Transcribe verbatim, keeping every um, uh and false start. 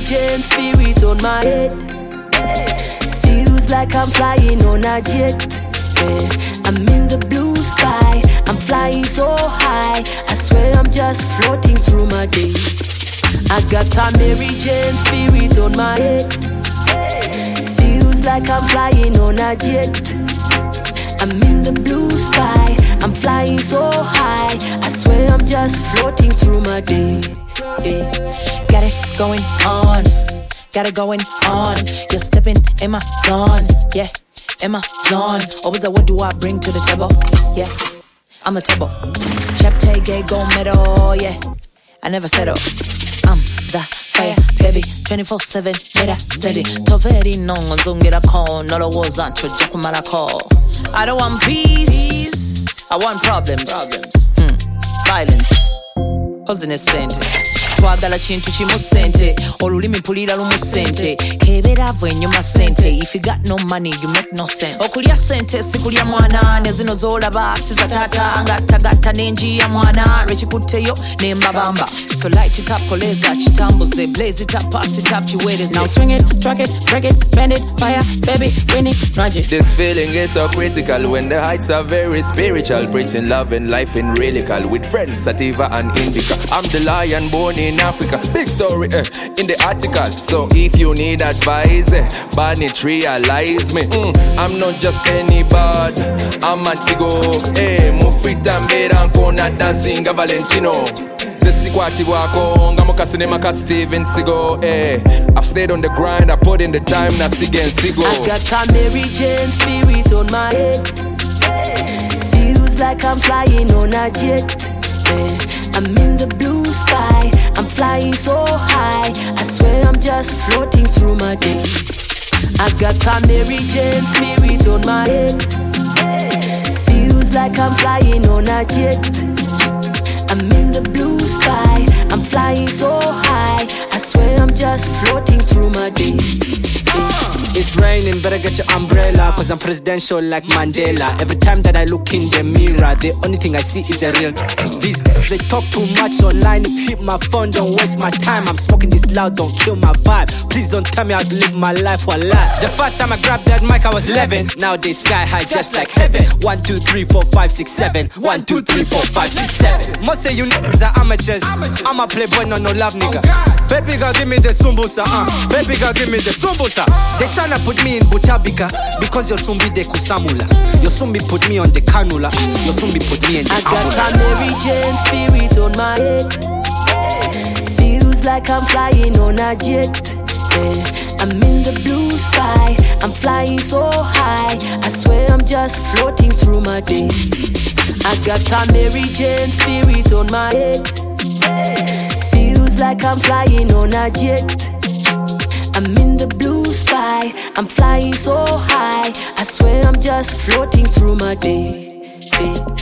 Jane spirit on my head. Feels like I'm flying on a jet. Yeah. I'm in the blue sky, I'm flying so high. I swear I'm just floating through my day. I got a Mary Jane spirit on my head. Feels like I'm flying on a jet. I'm in the blue sky, I'm flying so high. I swear I'm just floating through my day. Yeah. Got it going on, got it going on. You're stepping in my zone, yeah, in my zone. Always like, what do I bring to the table? Yeah, I'm the table. Chapter gay gold medal, yeah, I never settle. I'm the fire, baby, twenty-four seven, better steady. Toveri nongo zungira kon, nolo wozancho jakumara call. I don't want peace, I want problems, problems. Hmm. Violence, hosin is sente. Twagala chintu chimusente, olulimi mpulira lumusente. Kebera vwenyuma sente, if you got no money you make no sense. Okulya sente sikulya mwana, nezino zolaba siza tata. Ngata gata nenji ya mwana, rechikuteyo nembabamba. So light it up, koleza chitambuze, blaze it up, pass it up, chiwereze. Now swing it, track it, break it, bend it, fire, baby, win it, run it. This feeling is so critical when the heights are very spiritual. Preaching love and life in relical with friends Sativa and Indica. I'm the lion born in Africa. Big story eh, in the article. So if you need advice, eh, Banich realize me. Mm, I'm not just anybody. I'm an ego. Eh, Mufita mbera nkona dancing Valentino. Zesikwati wako ngamoka cinema ka Steven Seagal. Eh, I've stayed on the grind. I put in the time. Na sig and sigo. I got a Mary Jane spirit on my head. Feels like I'm flying on a jet. I'm in the blue sky, I'm flying so high. I swear I'm just floating through my day. I got a Mary Jane spirit on my head. Feels like I'm flying on a jet. I'm in the blue sky, I'm flying so high. I swear I'm just floating through my day. It's raining, better get your umbrella, cause I'm presidential like Mandela. Every time that I look in the mirror, the only thing I see is a real. These they talk too much online. If hit my phone, don't waste my time. I'm smoking this loud, don't kill my vibe. Please don't tell me how to live my life while alive. The first time I grabbed that mic, I was eleven. Nowadays sky high, just like heaven. One, two, three, four, five, six, seven. One, two, three, four, five, six, seven. Most say you niggas are amateurs. I'm a playboy, no no love nigga. Baby girl, give me the sumbusa, uh. Baby girl, give me the sumbusa. They tryna put me in Butabika because your sumbi de kusamula. Your sumbi put me on the canula. Your sumbi put me in the I got a Mary Jane spirit on my head. Feels like I'm flying on a jet. Yeah. I'm in the blue sky, I'm flying so high. I swear I'm just floating through my day. I got a Mary Jane spirit on my head. Feels like I'm flying on a jet. I'm in the blue sky, I'm flying so high. I swear I'm just floating through my day. day.